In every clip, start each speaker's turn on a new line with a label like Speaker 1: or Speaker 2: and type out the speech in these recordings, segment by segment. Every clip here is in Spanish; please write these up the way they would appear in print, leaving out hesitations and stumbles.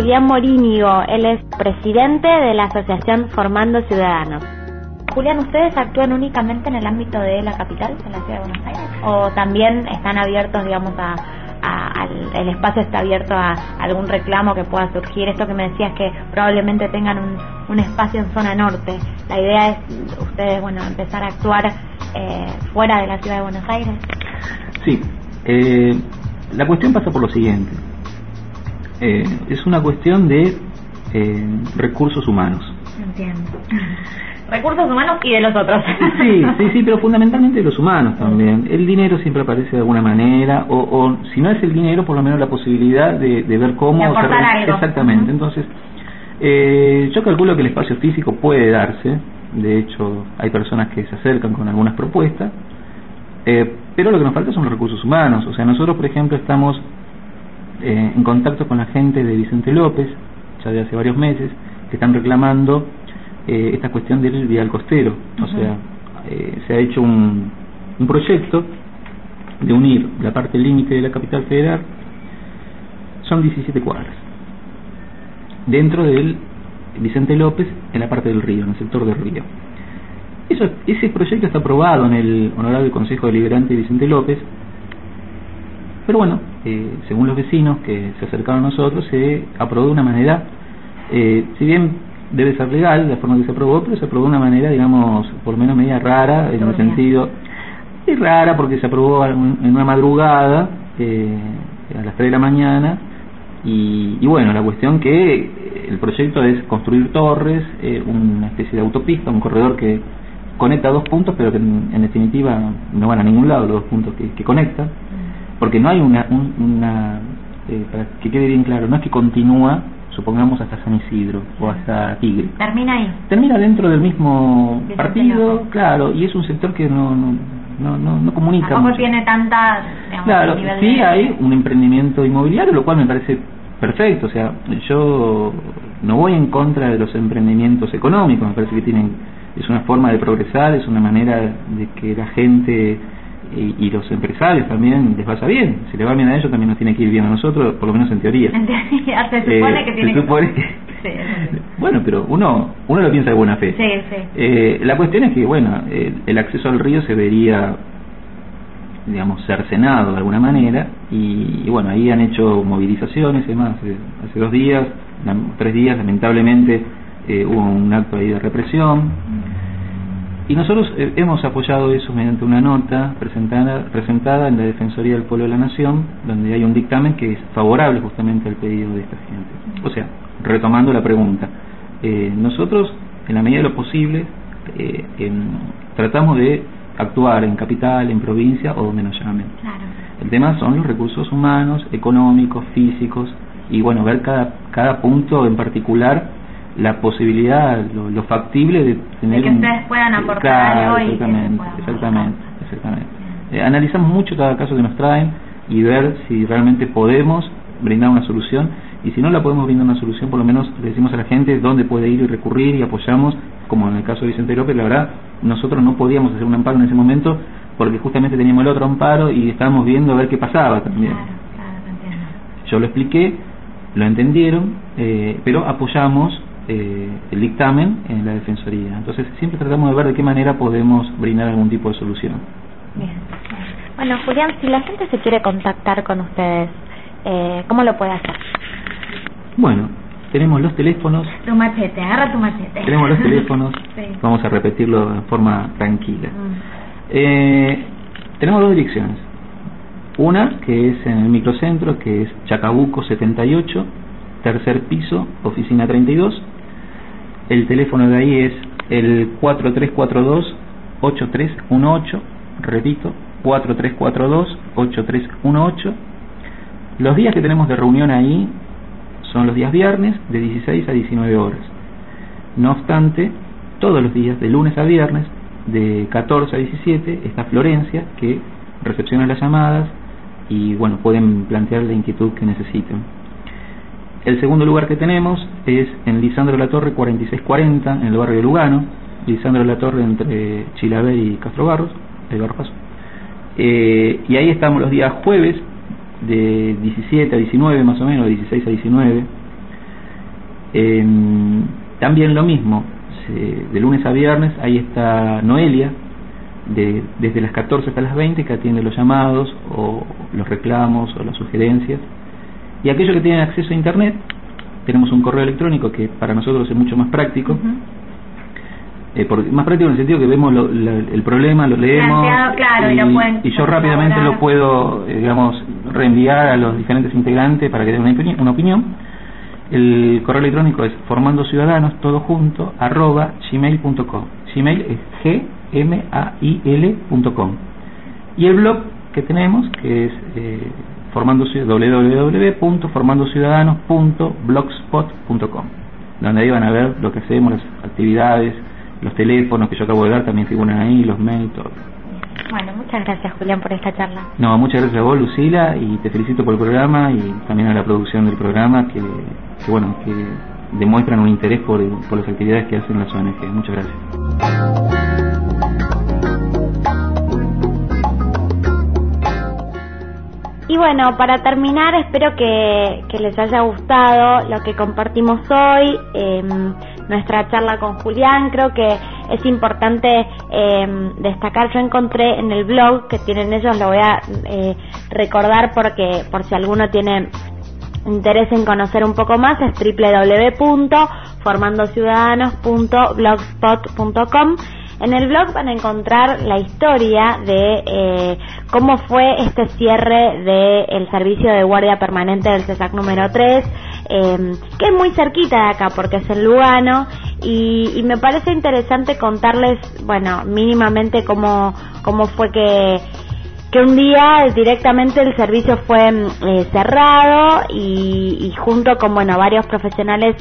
Speaker 1: Julián Morínigo, él es presidente de la asociación Formando Ciudadanos. Julián, ¿ustedes actúan únicamente en el ámbito de la capital, en la ciudad de Buenos Aires? ¿O también están abiertos, digamos, el espacio está abierto a algún reclamo que pueda surgir? Esto que me decías que probablemente tengan un espacio en zona norte. La idea es ustedes, bueno, empezar a actuar fuera de la ciudad de Buenos Aires.
Speaker 2: Sí, la cuestión pasa por lo siguiente. Es una cuestión de recursos humanos.
Speaker 1: Entiendo. Recursos humanos y de los otros.
Speaker 2: Sí, pero fundamentalmente de los humanos también. El dinero siempre aparece de alguna manera, o si no es el dinero, por lo menos la posibilidad de ver cómo...
Speaker 1: De aportar algo.
Speaker 2: Exactamente. Entonces, yo calculo que el espacio físico puede darse. De hecho, hay personas que se acercan con algunas propuestas. Pero lo que nos falta son los recursos humanos. O sea, nosotros, por ejemplo, estamos en contacto con la gente de Vicente López, ya de hace varios meses, que están reclamando esta cuestión del vial costero. O sea, se ha hecho un proyecto de unir la parte límite de la capital federal. Son 17 cuadras dentro del Vicente López, en la parte del río, en el sector del río. Ese proyecto está aprobado en el Honorable Consejo Deliberante de Vicente López, pero bueno, según los vecinos que se acercaron a nosotros, se aprobó de una manera, si bien debe ser legal la forma que se aprobó, pero se aprobó de una manera, digamos, por lo menos media rara, en el sentido, es rara porque se aprobó en una madrugada, a las 3 de la mañana, y bueno, la cuestión que el proyecto es construir torres, una especie de autopista, un corredor que conecta dos puntos, pero que en definitiva no van a ningún lado los dos puntos que conectan, porque no hay para que quede bien claro, no es que continúa, supongamos, hasta San Isidro o hasta Tigre.
Speaker 1: Termina ahí.
Speaker 2: Termina dentro del mismo partido, claro, y es un sector que no comunica.
Speaker 1: Tampoco tiene tanta, digamos,
Speaker 2: claro, sí hay un emprendimiento inmobiliario, lo cual me parece perfecto. O sea, yo no voy en contra de los emprendimientos económicos, me parece que es una forma de progresar, es una manera de que la gente y los empresarios también les vaya bien. Si le va bien a ellos, también nos tiene que ir bien a nosotros, por lo menos en teoría.
Speaker 1: Se supone que tiene que... Sí.
Speaker 2: Bueno, pero uno lo piensa de buena fe.
Speaker 1: Sí.
Speaker 2: La cuestión es que, bueno, el acceso al río se vería, digamos, cercenado de alguna manera, y bueno, ahí han hecho movilizaciones, además, hace 2 días, 3 días, lamentablemente, hubo un acto ahí de represión. Y nosotros hemos apoyado eso mediante una nota presentada en la Defensoría del Pueblo de la Nación, donde hay un dictamen que es favorable justamente al pedido de esta gente. O sea, retomando la pregunta, nosotros, en la medida de lo posible, tratamos de actuar en capital, en provincia o donde nos llamen.
Speaker 1: Claro.
Speaker 2: El tema son los recursos humanos, económicos, físicos, y bueno, ver cada punto en particular, la posibilidad, lo factible de tener
Speaker 1: que ustedes puedan aportar algo.
Speaker 2: Exactamente. Analizamos mucho cada caso que nos traen y ver si realmente podemos brindar una solución, y si no la podemos brindar una solución, por lo menos le decimos a la gente dónde puede ir y recurrir, y apoyamos, como en el caso de Vicente López. La verdad, nosotros no podíamos hacer un amparo en ese momento porque justamente teníamos el otro amparo y estábamos viendo a ver qué pasaba también.
Speaker 1: Claro, entiendo.
Speaker 2: Yo lo expliqué, lo entendieron, pero apoyamos el dictamen en la Defensoría. Entonces siempre tratamos de ver de qué manera podemos brindar algún tipo de solución.
Speaker 1: Bien. Bueno, Julián, si la gente se quiere contactar con ustedes, ¿cómo lo puede hacer?
Speaker 2: Bueno, tenemos los teléfonos.
Speaker 1: Tu machete, agarra tu machete.
Speaker 2: Tenemos los teléfonos.
Speaker 1: Sí.
Speaker 2: Vamos a repetirlo de forma tranquila. Tenemos 2 direcciones. Una que es en el microcentro, que es Chacabuco 78, tercer piso, oficina 32. El teléfono de ahí es el 4342-8318. Repito, 4342-8318. Los días que tenemos de reunión ahí son los días viernes de 16 a 19 horas. No obstante, todos los días, de lunes a viernes, de 14 a 17, está Florencia, que recepciona las llamadas y bueno, pueden plantear la inquietud que necesiten. El segundo lugar que tenemos es en Lisandro La Torre 4640, en el barrio de Lugano. Lisandro La Torre entre Chilaver y Castro Barros, el Barro Paso. Y ahí estamos los días jueves de 17 a 19 más o menos, de 16 a 19. También lo mismo, de lunes a viernes, ahí está Noelia, desde las 14 hasta las 20, que atiende los llamados o los reclamos o las sugerencias. Y aquellos que tienen acceso a internet, tenemos un correo electrónico que para nosotros es mucho más práctico. Más práctico en el sentido que vemos el problema, lo leemos,
Speaker 1: claro,
Speaker 2: y yo rápidamente lo puedo reenviar a los diferentes integrantes para que den una opinión. El correo electrónico es formandociudadanos, todo junto, @gmail.com. Gmail es gmail.com. Y el blog que tenemos, que es www.formandociudadanos.blogspot.com, donde ahí van a ver lo que hacemos, las actividades, los teléfonos que yo acabo de dar también figuran ahí, los mails, todo.
Speaker 1: Bueno, muchas gracias, Julián, por esta charla.
Speaker 2: No, muchas gracias a vos, Lucila, y te felicito por el programa y también a la producción del programa que demuestran un interés por las actividades que hacen las ONG. Muchas gracias.
Speaker 1: Y bueno, para terminar, espero que les haya gustado lo que compartimos hoy, nuestra charla con Julián. Creo que es importante destacar, yo encontré en el blog que tienen ellos, lo voy a recordar porque por si alguno tiene interés en conocer un poco más, es www.formandociudadanos.blogspot.com. En el blog van a encontrar la historia de cómo fue este cierre del servicio de guardia permanente del CESAC número 3, que es muy cerquita de acá porque es en Lugano, y me parece interesante contarles, bueno, mínimamente cómo fue que un día directamente el servicio fue cerrado y junto con, bueno, varios profesionales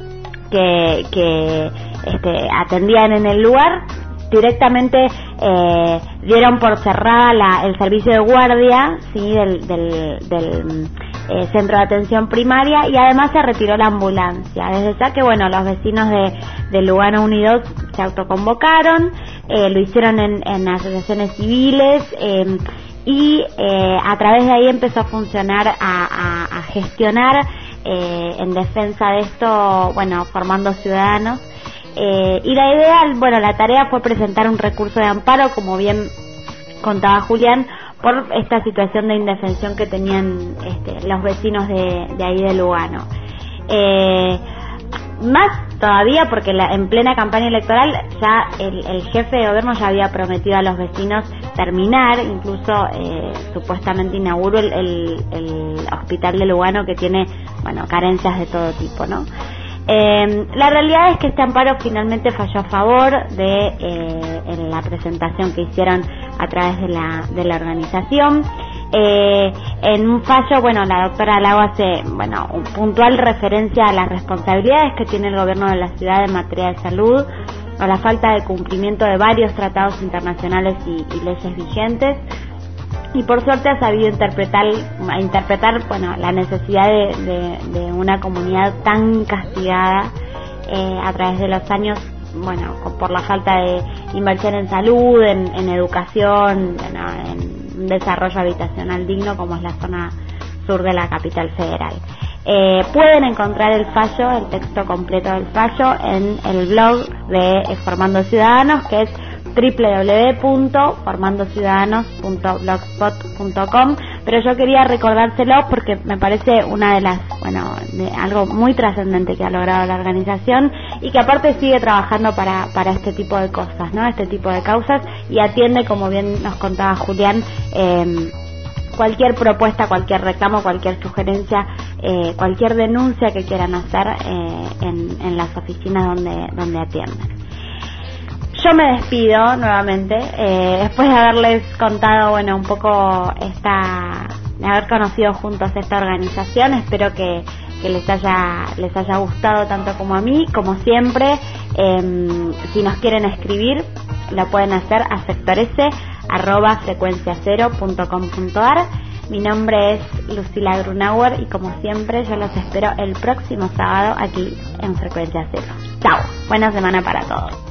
Speaker 1: que atendían en el lugar, directamente dieron por cerrada el servicio de guardia, ¿sí?, del centro de atención primaria, y además se retiró la ambulancia. Desde ya que, bueno, los vecinos de Lugano 1 y 2 se autoconvocaron, lo hicieron en asociaciones civiles, y a través de ahí empezó a funcionar, a gestionar en defensa de esto, bueno, Formando Ciudadanos. Y la idea, bueno, la tarea fue presentar un recurso de amparo, como bien contaba Julián, por esta situación de indefensión que tenían los vecinos de ahí de Lugano. Más todavía porque en plena campaña electoral ya el jefe de gobierno ya había prometido a los vecinos terminar, incluso supuestamente inauguró el hospital de Lugano, que tiene, bueno, carencias de todo tipo, ¿no? La realidad es que este amparo finalmente falló a favor de en la presentación que hicieron a través de la organización. En un fallo, bueno, la doctora Lago hace, bueno, un puntual referencia a las responsabilidades que tiene el gobierno de la ciudad en materia de salud, a la falta de cumplimiento de varios tratados internacionales y leyes vigentes, y por suerte ha sabido interpretar, bueno, la necesidad de una comunidad tan castigada a través de los años, bueno, por la falta de inversión en salud, en educación, bueno, en un desarrollo habitacional digno, como es la zona sur de la capital federal. Pueden encontrar el fallo, el texto completo del fallo, en el blog de Formando Ciudadanos, que es www.formandociudadanos.blogspot.com, pero yo quería recordárselo porque me parece una de las, bueno, algo muy trascendente que ha logrado la organización, y que aparte sigue trabajando para este tipo de cosas, ¿no?, este tipo de causas, y atiende, como bien nos contaba Julián, cualquier propuesta, cualquier reclamo, cualquier sugerencia, cualquier denuncia que quieran hacer en las oficinas donde atienden. Yo me despido nuevamente, después de haberles contado, bueno, un poco de haber conocido juntos esta organización. Espero que les haya gustado tanto como a mí. Como siempre, si nos quieren escribir, lo pueden hacer a sectores@frecuenciacero.com.ar. Mi nombre es Lucila Grunauer y, como siempre, yo los espero el próximo sábado aquí en Frecuencia Cero. Chao, buena semana para todos.